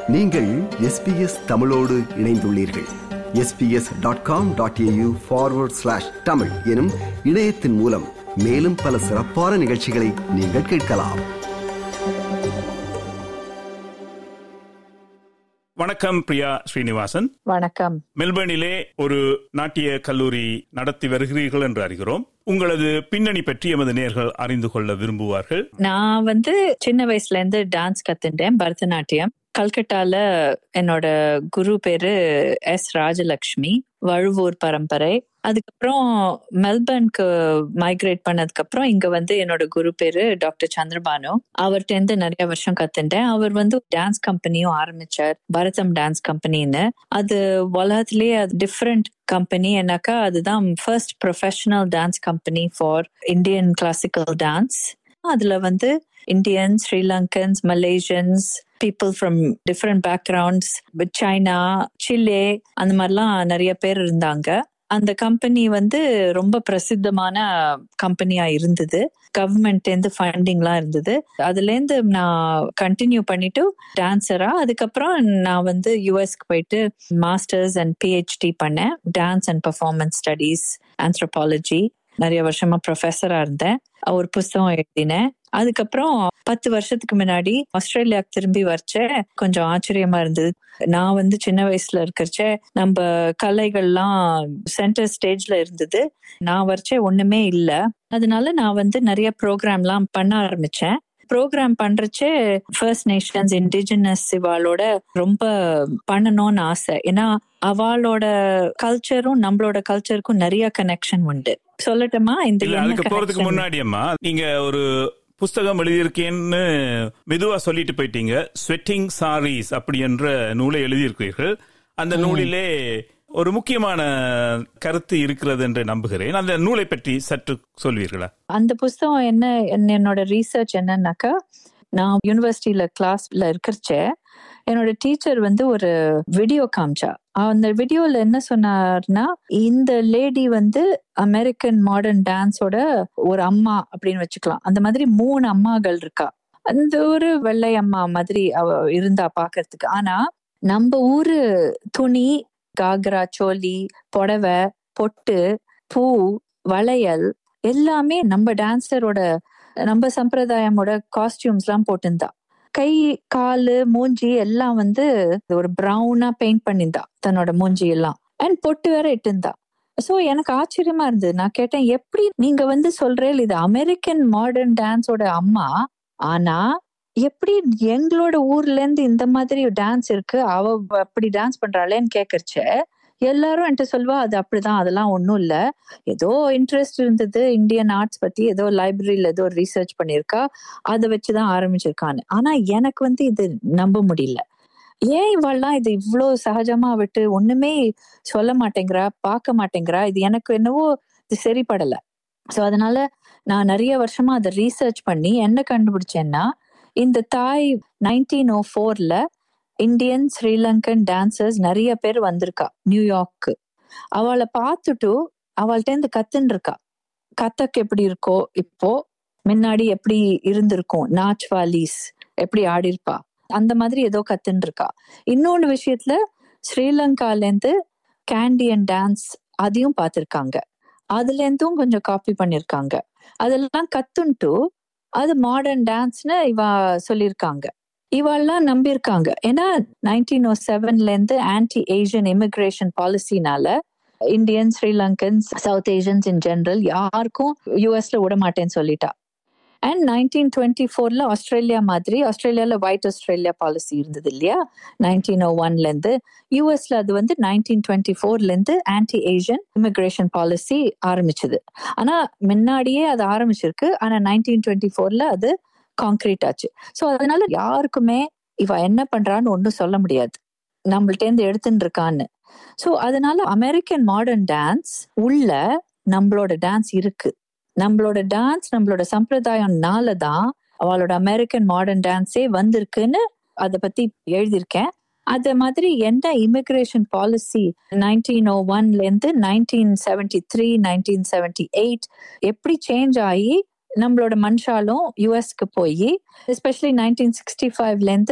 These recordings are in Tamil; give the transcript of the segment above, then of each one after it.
நீங்கள் SBS தமிழோடு இணைந்துள்ளீர்கள். sbs.com.au/tamil எனும் இணையத்தின் மூலம் மேலும் பல சிறப்பான நிகழ்ச்சிகளை நீங்கள் கேட்கலாம். வணக்கம் பிரியா ஸ்ரீனிவாசன். வணக்கம். மெல்பர்னிலே ஒரு நாட்டிய கல்லூரி நடத்தி வருகிறீர்கள் என்று அறிகிறோம். உங்களது பின்னணி பற்றி எமது நேயர்கள் அறிந்து கொள்ள விரும்புவார்கள். நான் சின்ன வயசுல இருந்து டான்ஸ் கத்துட்டேன், பரதநாட்டியம். கல்கட்டால என்னோட குரு பேரு எஸ் ராஜலட்சுமி, வழுவூர் பரம்பரை. அதுக்கப்புறம் மெல்பர்னுக்கு மைக்ரேட் பண்ணதுக்கு அப்புறம் இங்க என்னோட குரு பேரு டாக்டர் சந்திரபானு. அவர்கிட்ட இருந்து நிறைய வருஷம் கத்துட்டேன். அவர் டான்ஸ் கம்பெனியும் ஆரம்பிச்சார், பரதம் டான்ஸ் கம்பெனின்னு. அது உலகத்திலேயே டிஃப்ரெண்ட் கம்பெனி. என்னக்கா அதுதான் first professional dance company for Indian classical dance. அதுல Indians, Sri Lankans, Malaysians, people from different backgrounds, China, Chile, அந்த மாதிரிலாம் நிறைய பேர் இருந்தாங்க. அந்த கம்பெனி ரொம்ப பிரசித்தமான கம்பெனியா இருந்தது. கவர்மெண்ட்லேருந்து ஃபண்டிங்லாம் இருந்தது. அதுலேருந்து நான் கண்டினியூ பண்ணிட்டு டான்ஸரா, அதுக்கப்புறம் நான் யூஎஸ்க்கு போயிட்டு மாஸ்டர்ஸ் அண்ட் PhD பண்ணேன். Dance and performance studies, anthropology. நிறைய வருஷமா ப்ரொஃபஸரா இருந்தேன். ஒரு புஸ்தகம் எழுதினேன். அதுக்கப்புறம் 10 வருஷத்துக்கு முன்னாடி ஆஸ்திரேலியாவுக்கு திரும்பி வரச்ச கொஞ்சம் ஆச்சரியமா இருந்தது. நான் சின்ன வயசுல இருக்கிறச்ச நம்ம கலைகள்லாம் சென்டர் ஸ்டேஜ்ல இருந்தது. நான் வரச்ச ஒண்ணுமே இல்ல. அதனால நான் நிறைய ப்ரோக்ராம்லாம் பண்ண ஆரம்பிச்சேன். ப்ரோக்ராம் பண்றச்சே ஃபர்ஸ்ட் நேஷன்ஸ், இண்டிஜினஸ் இவாளோட ரொம்ப பண்ணணும்னு ஆசை. ஏன்னா அவளோட கல்ச்சரும் நம்மளோட கல்ச்சருக்கும் நிறைய கனெக்ஷன் உண்டு. சொல்லட்டுமா? அதுக்கு போறதுக்கு முன்னாடி அம்மா, நீங்க ஒரு புஸ்தகம் எழுதியிருக்கேன்னு மெதுவா சொல்லிட்டு போயிட்டீங்க. ஸ்வெட்டிங் சாரீஸ் அப்படி என்ற நூலை எழுதியிருக்கிறீர்கள். அந்த நூலிலே ஒரு முக்கியமான கருத்து இருக்கிறது என்று நம்புகிறேன். அந்த நூலை பற்றி சற்று சொல்வீர்களா? அந்த புஸ்தகம் என்னோட ரீசர்ச் என்னன்னாக்கா, நான் யூனிவர்சிட்டியில கிளாஸ்ல இருக்கிறச்ச என்னோட டீச்சர் ஒரு வீடியோ காமிச்சா. அந்த வீடியோல என்ன சொன்னார்னா, இந்த லேடி அமெரிக்கன் மாடர்ன் டான்ஸோட ஒரு அம்மா அப்படின்னு வச்சுக்கலாம். அந்த மாதிரி 3 அம்மாக்கள் இருக்கா. அந்த ஒரு வெள்ளை அம்மா மாதிரி அவ இருந்தா பாக்குறதுக்கு. ஆனா நம்ம ஊரு துணி, காக்ரா, சோலி, புடவை, பொட்டு, பூ, வளையல் எல்லாமே நம்ம டான்ஸரோட, நம்ம சம்பிரதாயமோட காஸ்டியூம்ஸ் எல்லாம் போட்டிருந்தா. கை, காலு, மூஞ்சி எல்லாம் ஒரு பிரவுனா பெயிண்ட் பண்ணிருந்தா தன்னோட மூஞ்சி எல்லாம். அண்ட் பொட்டு வேற இட்டிருந்தா. சோ எனக்கு ஆச்சரியமா இருந்தது. நான் கேட்டேன், எப்படி நீங்க சொல்றேன் இது அமெரிக்கன் மாடர்ன் டான்ஸோட அம்மா, ஆனா எப்படி எங்களோட ஊர்ல இருந்து இந்த மாதிரி டான்ஸ் இருக்கு, அவ அப்படி டான்ஸ் பண்றாளேன்னு கேக்குறச்ச எல்லாரும் என்கிட்ட சொல்வா, அது அப்படிதான், அதெல்லாம் ஒண்ணும் இல்ல, ஏதோ இன்ட்ரெஸ்ட் இருந்தது இந்தியன் ஆர்ட்ஸ் பத்தி, ஏதோ லைப்ரரியில ஏதோ ரிசர்ச் பண்ணிருக்கா, அதை வச்சுதான் ஆரம்பிச்சிருக்கான்னு. ஆனா எனக்கு இது நம்ப முடியல. ஏன் இவெல்லாம் இது இவ்வளவு சகஜமா விட்டு ஒண்ணுமே சொல்ல மாட்டேங்கிறா, பார்க்க மாட்டேங்கிறா, இது எனக்கு என்னவோ இது சரிப்படல. சோ அதனால நான் நிறைய வருஷமா அதை ரீசர்ச் பண்ணி என்ன கண்டுபிடிச்சேன்னா, இந்த தாய் 1904ல இந்தியன் ஸ்ரீலங்கன் டான்சர்ஸ் நிறைய பேர் வந்திருக்கா நியூயார்க்கு. அவளை பார்த்துட்டு அவள்கிட்ட இருந்து கத்துன்னு இருக்கா. கத்தக் எப்படி இருக்கோ, இப்போ முன்னாடி எப்படி இருந்திருக்கும், நாச்வாலிஸ் எப்படி ஆடி இருப்பா, அந்த மாதிரி ஏதோ கத்துன்னு இருக்கா. இன்னொன்று விஷயத்துல ஸ்ரீலங்கால இருந்து கேண்டியன் டான்ஸ் அதையும் பார்த்திருக்காங்க. அதுல இருந்தும் கொஞ்சம் காப்பி பண்ணிருக்காங்க. அதெல்லாம் கத்துன்ட்டு அது மாடர்ன் டான்ஸ்னு இவ சொல்லியிருக்காங்க. இவெல்லாம் நம்பியிருக்காங்க. ஏன்னா 1907ல இருந்து ஆன்டி ஏஷியன் இமிகிரேஷன் பாலிசினால Indian, Sri Lankans, south Asians in general யாருக்கும் யூஎஸ்ல விட மாட்டேன்னு சொல்லிட்டா. அண்ட் 1924ல ஆஸ்திரேலியா மாதிரி, ஆஸ்திரேலியால ஒயிட் ஆஸ்திரேலியா பாலிசி இருந்தது இல்லையா 1901ல இருந்து. யூஎஸ்ல அது 1924ல இருந்து ஆன்டி ஏஷியன் இமிகிரேஷன் பாலிசி ஆரம்பிச்சது. ஆனா முன்னாடியே அது ஆரம்பிச்சிருக்கு. ஆனா 1924ல அது கான்கிரீட் ஆச்சு. சோ அதனால யாருக்குமே இவ என்ன பண்றான்னு ஒன்னும் சொல்ல முடியாது, நம்மள்ட்ட இருந்து எடுத்துட்டு இருக்கான்னு. சோ அதனால அமெரிக்கன் மாடர்ன் டான்ஸ் உள்ள நம்மளோட டான்ஸ் இருக்கு. நம்மளோட டான்ஸ், நம்மளோட சம்பிரதாயம்னாலதான் அவளோட அமெரிக்கன் மாடர்ன் டான்ஸே வந்திருக்குன்னு அதை பத்தி எழுதியிருக்கேன். அதே மாதிரி என்ன இமிகிரேஷன் பாலிசி 1901ல இருந்து 1973, 1978 எப்படி சேஞ்ச் ஆகி நம்மளோட மனுஷாலும் யூஎஸ்க்கு போய் எஸ்பெஷலி 1965ல இருந்து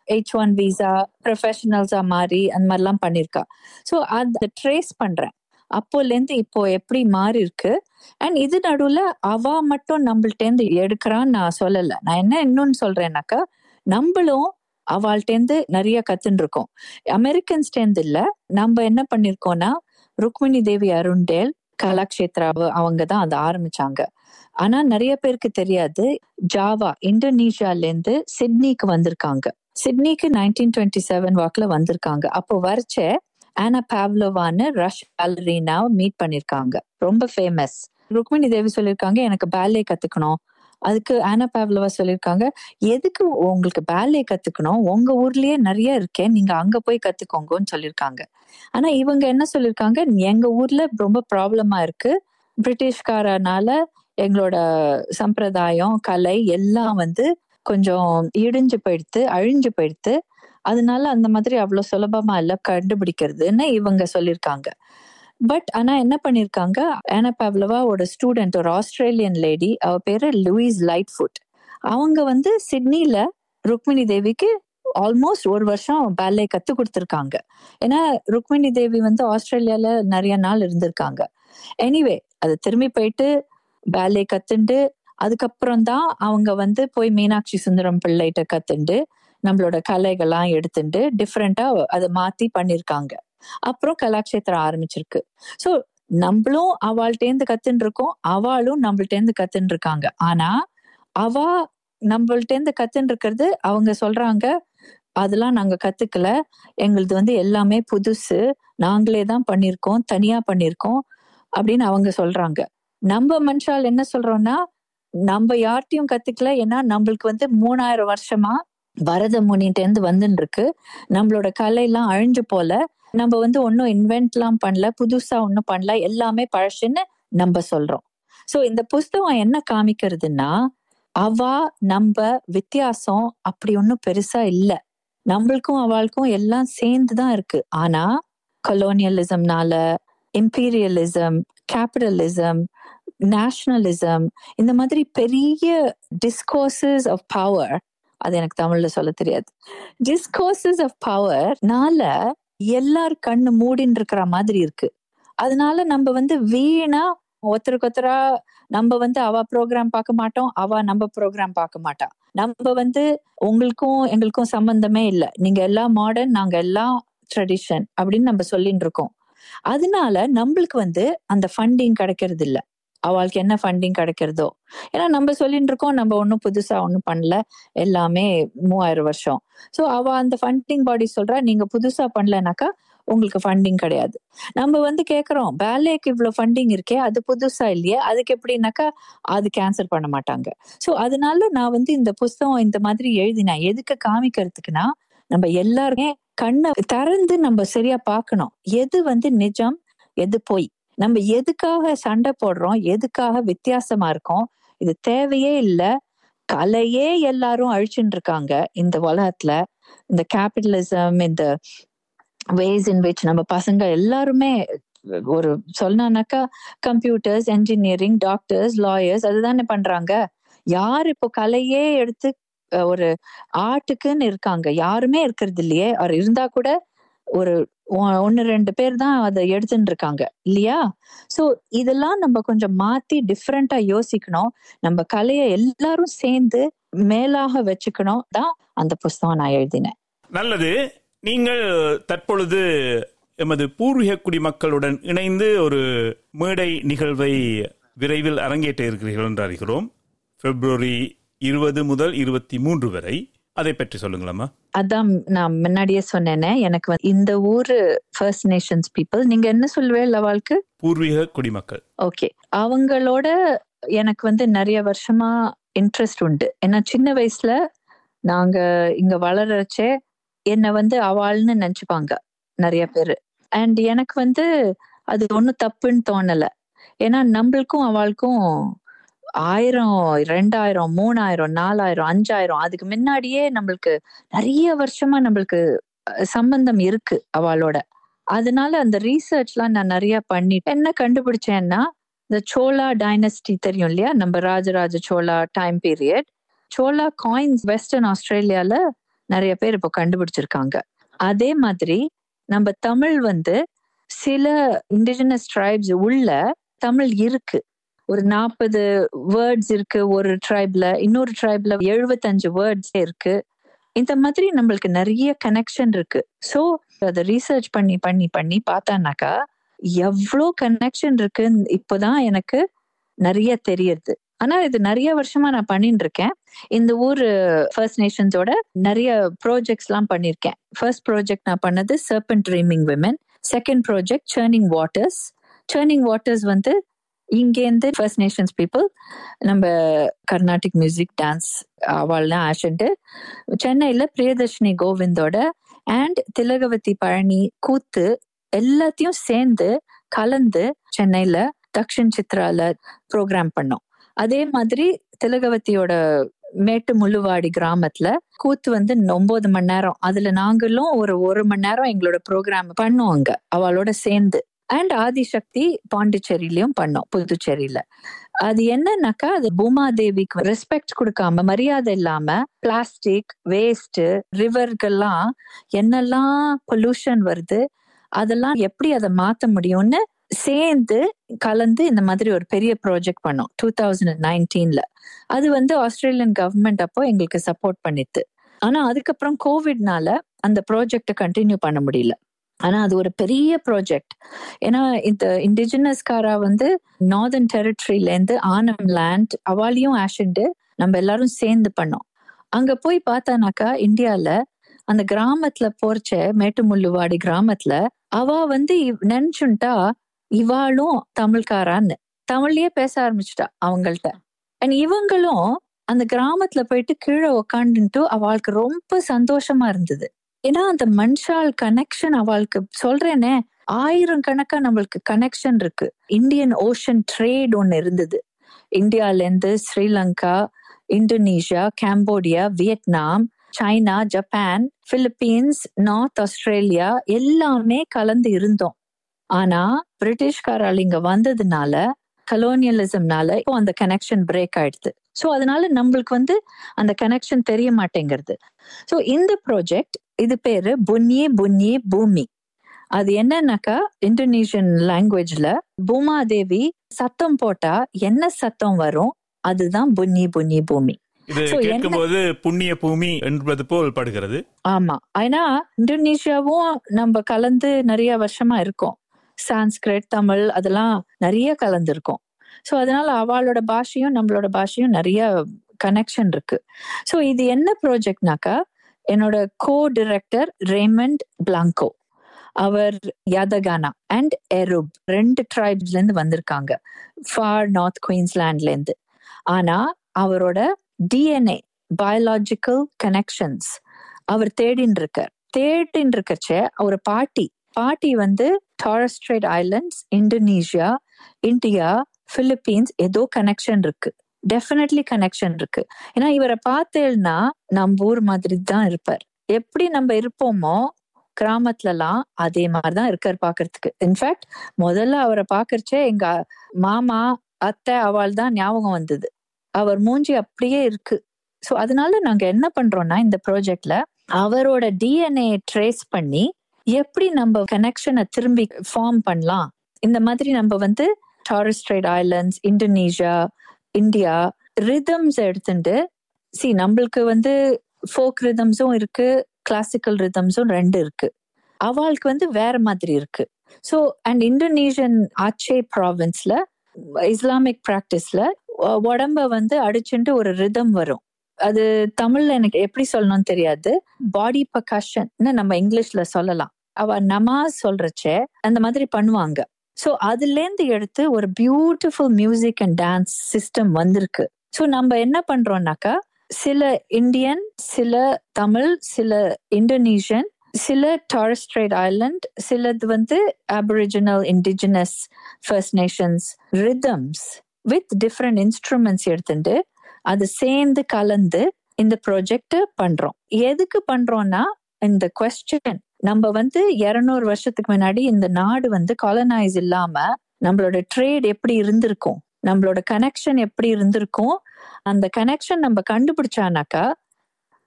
H1 விசா ப்ரொஃபஷனல்ஸா மாறி அந்த மாதிரிலாம் பண்ணிருக்கா. ஸோ அதை ட்ரேஸ் பண்றேன் அப்போலேருந்து இப்போ எப்படி மாறி இருக்கு. அண்ட் இது நடுவுல அவ மட்டும் நம்மள்டேந்து எடுக்கிறான்னு நான் சொல்லல. நான் என்ன இன்னொன்னு சொல்றேன்னாக்கா, நம்மளும் அவள்கிட்டேந்து நிறைய கத்துன்னு இருக்கோம். அமெரிக்கன்ஸ்டேந்து இல்ல, நம்ம என்ன பண்ணிருக்கோம்னா ருக்மிணி தேவி அருண்டேல் கலாக்ஷேத்ரா அவங்கதான் அதை ஆரம்பிச்சாங்க. ஆனா நிறைய பேருக்கு தெரியாது, ஜாவா இந்தோனேஷியால இருந்து சிட்னிக்கு வந்திருக்காங்க. சிட்னிக்கு 1927 வாக்குல வந்திருக்காங்க. அப்போ வரைச்ச ஆனா பாவ்லோவான்னு ரஷ் பாலரீனாவை மீட் பண்ணிருக்காங்க, ரொம்ப ஃபேமஸ். ருக்மிணி தேவி சொல்லியிருக்காங்க எனக்கு பேலே கத்துக்கணும். அதுக்கு ஆனா பாவ்லோவா சொல்லியிருக்காங்க, எதுக்கு உங்களுக்கு பேலே கத்துக்கணும், உங்க ஊர்லயே நிறைய இருக்கேன், நீங்க அங்க போய் கத்துக்கோங்கன்னு சொல்லியிருக்காங்க. ஆனா இவங்க என்ன சொல்லியிருக்காங்க, எங்க ஊர்ல ரொம்ப ப்ராப்ளமா இருக்கு, பிரிட்டிஷ்காரனால எங்களோட சம்பிரதாயம் கலை எல்லாம் கொஞ்சம் இடிஞ்சு போயிடுத்து, அழிஞ்சு போயிடுத்து, அதனால அந்த மாதிரி அவ்வளவு சுலபமா இல்ல கண்டுபிடிக்கிறதுன்னு இவங்க சொல்லியிருக்காங்க. பட் ஆனா என்ன பண்ணிருக்காங்க, ஆனா பாவ்லோவாவோட ஸ்டூடெண்ட் ஒரு ஆஸ்திரேலியன் லேடி, அவ பேரு லூயிஸ் லைட்ஃபுட். அவங்க சிட்னில ருக்மிணி தேவிக்கு ஆல்மோஸ்ட் ஒரு வருஷம் பேலே கத்து கொடுத்திருக்காங்க. ஏன்னா ருக்மிணி தேவி ஆஸ்திரேலியால நிறைய நாள் இருந்திருக்காங்க. எனிவே அது திரும்பி போயிட்டு பேலே கத்துண்டு அதுக்கப்புறம் தான் அவங்க போய் மீனாட்சி சுந்தரம் பிள்ளைகிட்ட கத்துண்டு நம்மளோட கலைகள்லாம் எடுத்துட்டு டிஃப்ரெண்டா அதை மாத்தி பண்ணிருக்காங்க. அப்புறம் கலாக்ஷேத்ரா ஆரம்பிச்சிருக்கு. சோ நம்மளும் அவள்கிட்டேந்து கத்துன்னு இருக்கோம், அவளும் நம்மள்டேந்து கத்துன்னு இருக்காங்க. ஆனா அவ நம்மள்டேந்து கத்துன்னு இருக்கிறது அவங்க சொல்றாங்க, அதெல்லாம் நாங்க கத்துக்கல, எங்களுது எல்லாமே புதுசு, நாங்களே தான் பண்ணிருக்கோம், தனியா பண்ணிருக்கோம் அப்படின்னு அவங்க சொல்றாங்க. நம்ம மனுஷால் என்ன சொல்றோம்னா, நம்ம யார்ட்டையும் கத்துக்கல, ஏன்னா நம்மளுக்கு 3000 வருஷமா பரத முனிட்டேந்து வந்துன்னு இருக்கு, நம்மளோட கலை எல்லாம் அழிஞ்சு போல, நம்ம ஒன்னும் இன்வென்ட் எல்லாம் பண்ணல, புதுசா ஒன்னும் பண்ணல, எல்லாமே பழசுன்னு நம்ம சொல்றோம். சோ இந்த புஸ்தகம் என்ன காமிக்கிறதுன்னா, நம்ம வித்தியாசம் அப்படி ஒன்னும் பெருசா இல்ல, நம்மளுக்கும் அவளுக்கும் எல்லாம் சேர்ந்துதான் இருக்கு. ஆனா கொலோனியலிசம்னால, இம்பீரியலிசம், கேபிட்டலிசம், நேஷனலிசம், இந்த மாதிரி பெரிய டிஸ்கோர்சஸ் ஆஃப் பவர், அது எனக்கு தமிழ்ல சொல்ல தெரியாது, டிஸ்கோர்சஸ் ஆஃப் பவர்னால எல்லாரும் கண்ணு மூடின்னு இருக்கிற மாதிரி இருக்கு. அதனால நம்ம வீணா ஒருத்தருக்கு ஒருத்தரா நம்ம அவ ப்ரோக்ராம் பார்க்க மாட்டோம், அவ நம்ம ப்ரோக்ராம் பார்க்க மாட்டா. நம்ம உங்களுக்கும் எங்களுக்கும் சம்பந்தமே இல்லை, நீங்க எல்லாம் மாடர்ன், நாங்க எல்லாம் ட்ரெடிஷன் அப்படின்னு நம்ம சொல்லிட்டு இருக்கோம். அதனால நம்மளுக்கு அந்த ஃபண்டிங் கிடைக்கிறது இல்ல, அவளுக்கு என்ன ஃபண்டிங் கிடைக்கிறதோ. ஏன்னா நம்ம சொல்லிட்டு இருக்கோம், நம்ம ஒன்னும் புதுசா ஒன்னும் பண்ணல, எல்லாமே 3000 வருஷம். சோ அவ அந்த ஃபண்டிங் பாடி சொல்றா, நீங்க புதுசா பண்ணலனாக்கா உங்களுக்கு ஃபண்டிங் கிடையாது. நம்ம கேக்குறோம், பேலேக்கு இவ்வளவு ஃபண்டிங் இருக்கே, அது புதுசா இல்லையே, அதுக்கு எப்படின்னாக்கா அது கேன்சல் பண்ண மாட்டாங்க. சோ அதனால நான் இந்த புஸ்தகம் இந்த மாதிரி எழுதினேன், எதுக்கு காமிக்கிறதுக்குன்னா, நம்ம எல்லாருமே கண்ணை திறந்து நம்ம சரியா பார்க்கணும், எது நிஜம், எது பொய், நம்ம எதுக்காக சண்டை போடுறோம், எதுக்காக வித்தியாசமா இருக்கோம், இது தேவையே இல்லை. கலையே எல்லாரும் அழிச்சுட்டு இருக்காங்க இந்த உலகத்துல, இந்த கேபிட்டலிசம், இந்த வேஸ் இன் விச் நம்ம பசங்க எல்லாருமே ஒரு சொன்னாக்கா கம்ப்யூட்டர்ஸ், என்ஜினியரிங், டாக்டர்ஸ், லாயர்ஸ் அதுதானே பண்றாங்க. யாரு இப்போ கலையே எடுத்து ஒரு ஆர்ட்டுக்குன்னு இருக்காங்க, யாருமே இருக்கிறது இல்லையே. அவர் இருந்தா கூட ஒரு 1-2 பேர் தான் அதை எடுத்துட்டு இருக்காங்க இல்லையா. சோ இதெல்லாம் நம்ம கொஞ்சம் மாத்தி டிஃப்ரெண்டா யோசிக்கணும், நம்ம கலையை எல்லாரும் சேர்ந்து மேலாக வச்சுக்கணும் தான் அந்த புஸ்தகம் நான் எழுதினேன். நல்லது. நீங்கள் தற்பொழுது எமது பூர்வீக குடிமக்களுடன் இணைந்து ஒரு மேடை நிகழ்வை விரைவில் அரங்கேற்ற இருக்கிறீர்கள் என்று அறிகிறோம். பிப்ரவரி 20 முதல் 23 வரை. அதை பற்றி சொல்லுங்களாமா? அதான் நான் முன்னாடியே சொன்னேனே, எனக்கு இந்த ஊரு ஃபர்ஸ்ட் நேஷன்ஸ் பீப்புள், நீங்க என்ன சொல்லுவேன் அவளுக்கு? பூர்வீக குடிமக்கள். ஓகே, அவங்களோட எனக்கு நிறைய வருஷமா இன்ட்ரெஸ்ட் உண்டு. ஏன்னா சின்ன வயசுல நாங்க இங்க வளரச்சே என்ன அவள்னு நினைச்சுப்பாங்க நிறைய பேரு. அண்ட் எனக்கு அது ஒன்னும் தப்புன்னு தோணல. ஏன்னா நம்மளுக்கும் அவளுக்கும் 1000, 2000, 3000, 4000, 5000 அதுக்கு முன்னாடியே நம்மளுக்கு நிறைய வருஷமா நம்மளுக்கு சம்பந்தம் இருக்கு அவளோட. அதனால அந்த ரீசர்ச்லாம் நான் நிறைய பண்ணி என்ன கண்டுபிடிச்சேன்னா, இந்த சோலா டைனஸ்டி தெரியும் இல்லையா, நம்ம Rajaraja Chola time period, Chola coins western ஆஸ்திரேலியால நிறைய பேர் இப்போ கண்டுபிடிச்சிருக்காங்க. அதே மாதிரி நம்ம தமிழ் வந்து சில இண்டிஜினஸ் ட்ரைப்ஸ் உள்ள தமிழ் இருக்கு. ஒரு 40 வேர்ட்ஸ் இருக்கு ஒரு ட்ரைப்ல, இன்னொரு ட்ரைப்ல 75 வேர்ட்ஸ் இருக்கு. இந்த மாதிரி நம்மளுக்கு நிறைய கனெக்ஷன் இருக்கு. ஸோ அதை ரீசர்ச் பண்ணி பண்ணி பண்ணி பார்த்தானாக்கா எவ்வளோ கனெக்ஷன் இருக்கு இப்போதான் எனக்கு நிறைய தெரியுது. ஆனா இது நிறைய வருஷமா நான் பண்ணிட்டு இருக்கேன். இந்த ஊர் ஃபர்ஸ்ட் நேஷன்ஸோட நிறைய ப்ராஜெக்ட்ஸ் எல்லாம் பண்ணிருக்கேன். ஃபர்ஸ்ட் ப்ராஜெக்ட் நான் பண்ணது serpent dreaming women. Second project churning waters. Churning waters வந்து இங்கேருந்து ஃபர்ஸ்ட் நேஷன்ஸ் பீப்புள் நம்ம கர்நாடிக் மியூசிக் டான்ஸ் அவள்லாம் ஆஷன்ட்டு சென்னையில பிரியதர்ஷினி கோவிந்தோட அண்ட் திலகவதி பழனி கூத்து எல்லாத்தையும் சேர்ந்து கலந்து சென்னையில தக்ஷன் சித்ரால ப்ரோக்ராம் பண்ணோம். அதே மாதிரி திலகவதியோட மேட்டு முள்ளுவாடி கிராமத்துல கூத்து வந்து 9 மணி நேரம், அதுல நாங்களும் ஒரு மணி நேரம் எங்களோட ப்ரோக்ராம் பண்ணோம் அங்க அவளோட சேர்ந்து. அண்ட் ஆதிசக்தி பாண்டிச்சேரியிலயும் பண்ணோம், புதுச்சேரியில. அது என்னன்னாக்கா அது பூமாதேவிக்கு ரெஸ்பெக்ட் கொடுக்காம மரியாதை இல்லாம பிளாஸ்டிக் வேஸ்ட் ரிவர்கள்லாம் என்னெல்லாம் பொல்யூஷன் வருது அதெல்லாம் எப்படி அதை மாத்த முடியும்னு சேர்ந்து கலந்து இந்த மாதிரி ஒரு பெரிய ப்ராஜெக்ட் பண்ணோம் 2019ல. அது வந்து ஆஸ்திரேலியன் கவர்மெண்ட் அப்போ எங்களுக்கு சப்போர்ட் பண்ணித்து. ஆனா அதுக்கப்புறம் கோவிட்னால அந்த ப்ராஜெக்டை கண்டினியூ பண்ண முடியல. ஆனா அது ஒரு பெரிய ப்ராஜெக்ட். ஏன்னா இந்த இண்டிஜினஸ்காரா வந்து நார்தர்ன் டெரிட்டரியில இருந்து ஆனம் லேண்ட் அவாலையும் ஆஷன்ட்டு நம்ம எல்லாரும் சேர்ந்து பண்ணோம். அங்க போய் பார்த்தானாக்கா இந்தியால அந்த கிராமத்துல போர்ச்ச மேட்டுமுள்ளுவாடி கிராமத்துல அவ வந்து நினைச்சுட்டா இவாளும் தமிழ்காரான்னு தமிழ்லயே பேச ஆரம்பிச்சுட்டா அவங்கள்ட்ட. அண்ட் இவங்களும் அந்த கிராமத்துல போயிட்டு கீழே உக்காந்துட்டு அவளுக்கு ரொம்ப சந்தோஷமா இருந்தது. ஏன்னா அந்த மனுஷால் கனெக்ஷன் அவளுக்கு சொல்றேனே 1000 கணக்கா நம்மளுக்கு கனெக்ஷன் இருக்கு. இந்தியன் ஓஷன் ட்ரேட் ஒன்னு இருந்தது. இந்தியால இருந்து Sri Lanka, Indonesia, Cambodia, Vietnam, China, Japan, Philippines, north Australia எல்லாமே கலந்து இருந்தோம். ஆனா பிரிட்டிஷ்காரால் இங்க வந்ததுனால கலோனியலிசம்னால இப்போ அந்த கனெக்ஷன் பிரேக் ஆயிடுது. ஸோ அதனால நம்மளுக்கு வந்து அந்த கனெக்ஷன் தெரிய மாட்டேங்கிறது. ஸோ இந்த ப்ராஜெக்ட் இது பேரு புன்யே புன்யே பூமி. அது என்னன்னாக்கா இந்தோனேஷியன் லாங்குவேஜ்ல பூமாதேவி சத்தம் போட்டா என்ன சத்தம் வரும் அதுதான் புன்யே புன்யே பூமி. இது கேட்கும்போது புண்ணிய பூமி என்பது போல் படுகிறது. ஆமா, ஏன்னா இந்தோனேஷியாவும் நம்ம கலந்து நிறைய வருஷமா இருக்கோம். சான்ஸ்கிரிட், தமிழ் அதெல்லாம் நிறைய கலந்து இருக்கோம். ஸோ அதனால அவளோட பாஷையும் நம்மளோட பாஷையும் நிறைய கனெக்ஷன் இருக்கு. ஸோ இது என்ன ப்ராஜெக்ட்னாக்கா என்னோட கோ டைரக்டர் ரேமண்ட் பிளாங்கோ, அவர் யாதகானா அண்ட் எருப் 2 ட்ரைப்ஸ்ல இருந்து வந்திருக்காங்க, ஃபார் நார்த் குயின்ஸ்லாண்ட்ல இருந்து. ஆனா அவரோட டிஎன்ஏ பயாலஜிக்கல் கனெக்ஷன்ஸ் அவர் தேடின்னு இருக்கச்ச ஒரு பாட்டி வந்து Torres Strait Islands, Indonesia, India, Philippines ஏதோ கனெக்ஷன் இருக்கு, டெஃபினெட்லி கனெக்ஷன் இருக்கு. ஏன்னா இவரை பார்த்தேன்னா நம்ம ஊர் மாதிரி தான் இருப்பார். எப்படி நம்ம இருப்போமோ கிராமத்துலலாம் அதே மாதிரிதான் இருக்கார் பாக்குறதுக்கு. இன்ஃபேக்ட் முதல்ல அவரை பாக்குறச்சே எங்க மாமா அத்தை அவள் தான் ஞாபகம் வந்தது. அவர் மூஞ்சி அப்படியே இருக்கு. ஸோ அதனால நாங்க என்ன பண்றோம்னா இந்த ப்ராஜெக்ட்ல அவரோட டிஎன்ஏ ட்ரேஸ் பண்ணி எப்படி நம்ம கனெக்ஷனை திரும்பி ஃபார்ம் பண்ணலாம். இந்த மாதிரி நம்ம வந்து Torres Strait Islands, Indonesia, India rhythms எடுத்துட்டு நம்மளுக்கு வந்து ஃபோக் ரிதம்ஸும் இருக்கு, கிளாசிக்கல் ரிதம்ஸும் 2 இருக்கு. அவளுக்கு வந்து வேற மாதிரி இருக்கு. ஸோ அண்ட் இந்தோனேஷியன் ஆச்சே ப்ராவின்ஸ்ல இஸ்லாமிக் பிராக்டிஸ்ல உடம்ப வந்து அடிச்சுட்டு ஒரு ரிதம் வரும். அது தமிழ்ல எனக்கு எப்படி சொல்லணும்னு தெரியாது. பாடி பர்கஷன் நம்ம இங்கிலீஷ்ல சொல்லலாம். அவ நமாஸ் சொல்றச்சே அந்த மாதிரி பண்ணுவாங்க. ஸோ அதுல இருந்து எடுத்து ஒரு beautiful music and dance system வந்திருக்கு. ஸோ நம்ம என்ன பண்றோம்னாக்கா சில இந்தியன், சில தமிழ், சில இந்தோனேஷியன், சில டாரஸ் ஸ்ட்ரெய்ட் ஐலண்ட், சிலது வந்து aboriginal indigenous first nations rhythms with different instruments எடுத்துட்டு அது சேர்ந்து கலந்து இந்த ப்ராஜெக்ட் பண்றோம். எதுக்கு பண்றோம்னா இந்த குவெஸ்டின் நம்ம வந்து 200 வருஷத்துக்கு முன்னாடி இந்த நாடு வந்து காலனைஸ் இல்லாம நம்மளோட ட்ரேட் எப்படி இருந்திருக்கும், நம்மளோட கனெக்ஷன் எப்படி இருந்திருக்கும், அந்த கனெக்ஷன் நம்ம கண்டுபிடிச்சானாக்கா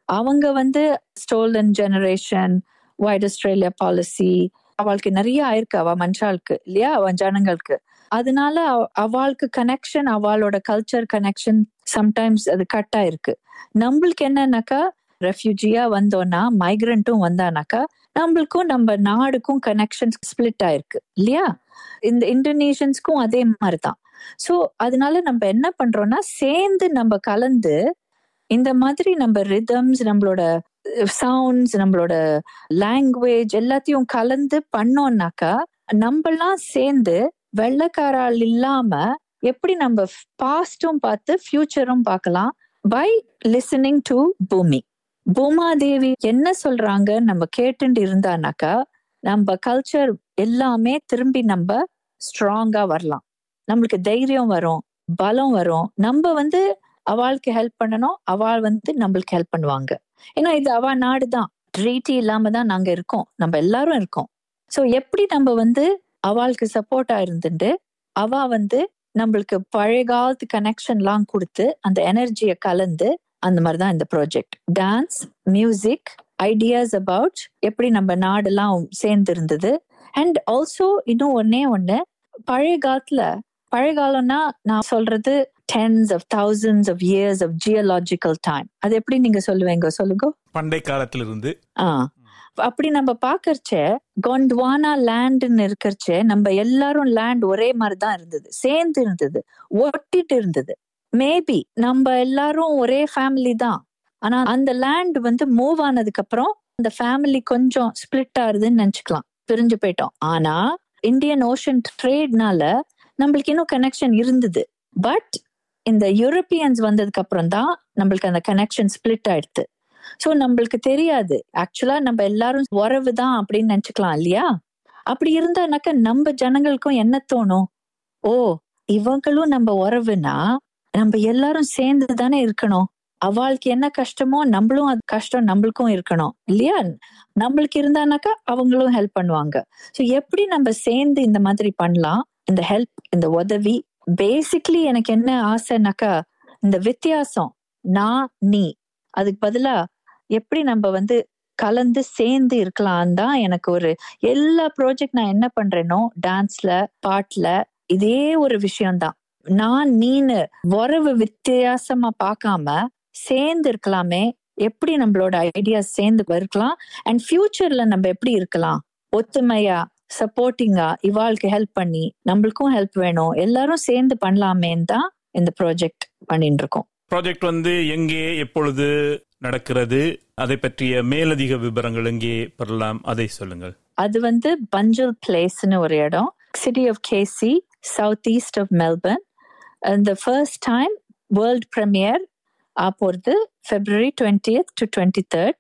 அவங்க வந்து stolen generation, white Australia policy அவளுக்கு நிறைய ஆயிருக்கு, அவ மனுஷாளுக்கு இல்லையா, அவன் ஜனங்களுக்கு. அதனால அவளுக்கு கனெக்ஷன், அவளோட கல்ச்சர் கனெக்ஷன் சம்டைம்ஸ் அது கட் ஆயிருக்கு. நம்மளுக்கு என்னன்னாக்கா ரெஃப்யூஜியா வந்தோம்னா, மைக்ரண்ட்டும் வந்தானாக்கா நம்மளுக்கும் நம்ம நாடுக்கும் கனெக்ஷன் ஸ்பிளிட் ஆயிருக்கு இல்லையா. இந்த இந்தோனேஷியன்ஸ்க்கும் அதே மாதிரிதான். ஸோ அதனால நம்ம என்ன பண்றோம்னா, சேர்ந்து நம்ம கலந்து இந்த மாதிரி நம்ம ரிதம்ஸ், நம்மளோட சவுண்ட்ஸ், நம்மளோட லாங்குவேஜ் எல்லாத்தையும் கலந்து பண்ணோம்னாக்கா நம்மலாம் சேர்ந்து வெள்ளைக்காரால் இல்லாம எப்படி நம்ம பாஸ்டும் பார்த்து ஃபியூச்சரும் பார்க்கலாம் பை லிசனிங் டு பூமி. பூமாதேவி என்ன சொல்றாங்க நம்ம கேட்டுட்டு இருந்தானாக்கா நம்ம கல்ச்சர் எல்லாமே திரும்பி நம்ம ஸ்ட்ராங்கா வரலாம், நம்மளுக்கு தைரியம் வரும், பலம் வரும். நம்ம வந்து அவளுக்கு ஹெல்ப் பண்ணணும், அவள் வந்து நம்மளுக்கு ஹெல்ப் பண்ணுவாங்க. ஏன்னா இது அவ நாடுதான், ட்ரீட்டி இல்லாம தான் நாங்க இருக்கோம், நம்ம எல்லாரும் இருக்கோம். ஸோ எப்படி நம்ம வந்து அவளுக்கு சப்போர்ட்டா இருந்துட்டு அவ வந்து நம்மளுக்கு பழைய காலத்து கனெக்ஷன்லாம் கொடுத்து அந்த எனர்ஜியை கலந்து, அந்த மாதிரிதான் இந்த project. Dance, music, ideas about எப்படி நம்ம நாடெல்லாம் சேர்ந்து இருந்தது. அண்ட் ஆல்சோ இன்னும் ஒண்ணு, பழைய காலம்னா நான் சொல்றது tens of thousands of years of geological time. அது எப்படி நீங்க சொல்லுவீங்க, சொல்லுங்க. பண்டை காலத்துல இருந்து அப்படி நம்ம பாக்கறச்ச கொண்ட்வானா லேண்ட்னு இருக்கறச்ச நம்ம எல்லாரும் லேண்ட் ஒரே மாதிரிதான் இருந்தது, சேர்ந்து இருந்தது, ஒட்டிட்டு இருந்தது. மேபி நம்ம எல்லாரும் ஒரே ஃபேமிலி தான். ஆனா அந்த லேண்ட் வந்து மூவ் ஆனதுக்கு அப்புறம் அந்த ஃபேமிலி கொஞ்சம் ஸ்பிளிட் ஆகுதுன்னு நினைச்சுக்கலாம், பிரிஞ்சு போயிட்டோம். ஆனா இந்தியன் ஓஷன் ட்ரேட்னால நம்மளுக்கு இன்னும் கனெக்ஷன் இருந்தது. பட் இந்த யூரோப்பியன்ஸ் வந்ததுக்கு அப்புறம் தான் நம்மளுக்கு அந்த கனெக்ஷன் ஸ்பிளிட் ஆயிடுது. சோ நம்மளுக்கு தெரியாது, ஆக்சுவலா நம்ம எல்லாரும் உறவு தான் அப்படின்னு நினைச்சுக்கலாம் இல்லையா. அப்படி இருந்தானாக்க நம்ம ஜனங்களுக்கும் என்ன தோணும், ஓ இவங்களும் நம்ம உறவுனா நம்ம எல்லாரும் சேர்ந்து தானே இருக்கணும், அவளுக்கு என்ன கஷ்டமோ நம்மளும் அது கஷ்டம் நம்மளுக்கும் இருக்கணும் இல்லையா. நம்மளுக்கு இருந்தானாக்கா அவங்களும் ஹெல்ப் பண்ணுவாங்க. சோ எப்படி நம்ம சேர்ந்து இந்த மாதிரி பண்ணலாம், இந்த ஹெல்ப், இந்த உதவி. பேசிக்லி எனக்கு என்ன ஆசைனாக்கா, இந்த வித்தியாசம் நான் நீ அதுக்கு பதிலா எப்படி நம்ம வந்து கலந்து சேர்ந்து இருக்கலாம் தான் எனக்கு ஒரு எல்லா ப்ராஜெக்ட் நான் என்ன பண்றேனோ டான்ஸ்ல, பாட்டுல இதே ஒரு விஷயம்தான். நான் நீனு உறவு வித்தியாசமா பார்க்காம சேர்ந்து இருக்கலாமே, எப்படி நம்மளோட ஐடியாஸ் சேர்ந்து இருக்கலாம், அண்ட் ஃபியூச்சர்ல நம்ம எப்படி இருக்கலாம் ஒத்துமையா, சப்போர்ட்டிங்கா, இவாளுக்கு ஹெல்ப் பண்ணி நம்மளுக்கும் ஹெல்ப் வேணும், எல்லாரும் சேர்ந்து பண்ணலாமேன்னு தான் இந்த ப்ராஜெக்ட் பண்ணிட்டு இருக்கோம். ப்ராஜெக்ட் வந்து எங்கே எப்பொழுது நடக்கிறது, அதை பற்றிய மேலதிக விவரங்கள் எங்கே பெறலாம், அதை சொல்லுங்கள். அது வந்து பஞ்சல் பிளேஸ்னு ஒரு இடம், city of Casey, south east of Melbourne. இந்த ஃபர்ஸ்ட் டைம் வேர்ல்ட் பிரீமியர் ஆப்போறது February 20th to 23rd,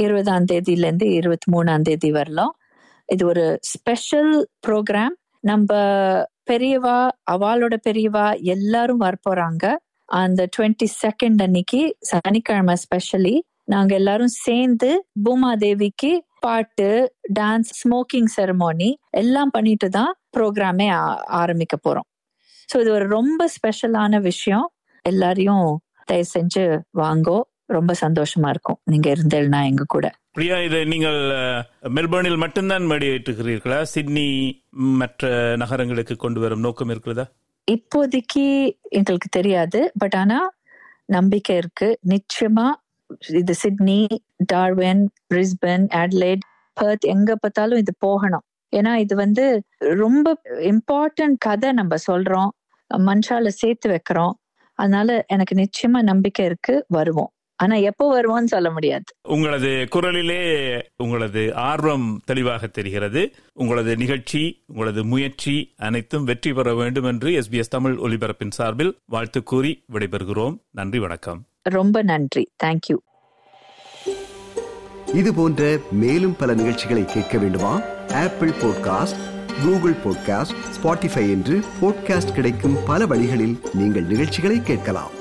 20 23 வரலாம். இது ஒரு ஸ்பெஷல் ப்ரோக்ராம். நம்ம பெரியவா, அவளோட பெரியவா எல்லாரும் வரப்போறாங்க. அந்த 22nd அன்னைக்கு சனிக்கிழமை ஸ்பெஷலி நாங்க எல்லாரும் சேர்ந்து பூமாதேவிக்கு பாட்டு, டான்ஸ், ஸ்மோக்கிங் செரமோனி எல்லாம் பண்ணிட்டு தான் ப்ரோக்ராமே ஆரம்பிக்க போறோம். ஸோ இது ஒரு ரொம்ப ஸ்பெஷலான விஷயம். எல்லாரையும் தயவு செஞ்சு வாங்கோ, ரொம்ப சந்தோஷமா இருக்கும் நீங்க இருந்தேன்னா எங்க கூட. பிரியா, இதை நீங்கள் மெல்பர்னில் மட்டும்தான் மேடையிட்டுகிறீர்களா, சிட்னி மற்ற நகரங்களுக்கு கொண்டு வரும் நோக்கம் இருக்கிறதா? இப்போதைக்கு எங்களுக்கு தெரியாது, பட் ஆனா நம்பிக்கை இருக்கு. நிச்சயமா இது Sydney, Darwin, Brisbane, Adelaide, Perth எங்க பார்த்தாலும் இது போகணும். ஏன்னா இது வந்து ரொம்ப இம்பார்ட்டன்ட் கதை நம்ம சொல்றோம், மனுஷால சேர்த்து வைக்கிறோம். அதனால எனக்கு நிச்சயமா நம்பிக்கை இருக்கு, வருவோம். ஆனா எப்போ வருவோம்னு சொல்ல முடியாது. உங்களது குரலிலே உங்களது ஆர்வம் தெளிவாக தெரிகிறது. உங்களது நிகழ்ச்சி, உங்களது முயற்சி அனைத்தும் வெற்றி பெற வேண்டும் என்று SBS தமிழ் ஒலிபரப்பின் சார்பில் வாழ்த்து கூறி விடைபெறுகிறோம். நன்றி, வணக்கம். ரொம்ப நன்றி, தேங்க்யூ. இது போன்ற மேலும் பல நிகழ்ச்சிகளை கேட்க வேண்டுமா? Apple podcast, Google podcast, Spotify என்று பாட்காஸ்ட் கிடைக்கும் பல வழிகளில் நீங்கள் நிகழ்ச்சிகளை கேட்கலாம்.